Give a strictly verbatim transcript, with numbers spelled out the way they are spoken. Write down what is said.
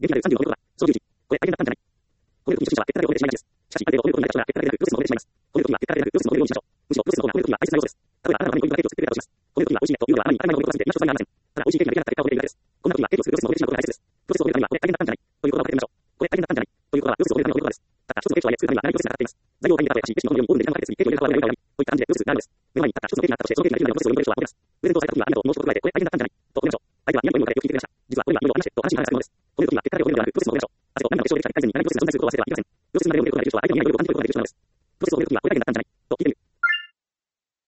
現金あるさんじゅうごのことが、そのじゅういち、これ大変だったんじゃない。この時に初心者は結果が多いでしまいがちです。しかし、ある程度多くの人が結果が出なくプロセスの方でしまいます。この時は結果が出なくプロセスの方で用意しましょう。むしろプロセスの方がこの時は大切な要素です。例えば、あなたのためにポイントが提供してくれたとします。この時は美味しいねというのはあまり当たり前のことをすべて今所在がありません。ただ美味しいケーキが出来上がった結果を得るだけです。こんな時は提供するプロセスの方でしまうことが大切です。プロセスを覚えるためにはこれ大変だったんじゃないという言葉をかけてみましょう。これ大変だったんじゃないという言葉はプロセスを覚えるための言葉です。ただ一つのケーキとはいえ作るためには長いプロセスがかかっています。材料を買いに行ったとし、レシピの通りにオーブンで時間をかけて次ケーキを入れる側をやる側をやり、といった感じでプロセスがあるのです。目の前に立った一つのケーキがあったとして、そのケーキができるまでのプロセスを読み取る人はこれです。プレゼントをされた時にはありがとうと申し込みを加えて、これ大変だったんじゃないと褒めましょう。相手は何も言われてよく聞いてくれました。実はこれには今の話してと話し話するのです。この時には結果だけを読めるのであるプロセスを覚えましょう。汗と涙の結晶できたり改善に何プロセスを存在することを忘れてはいけません。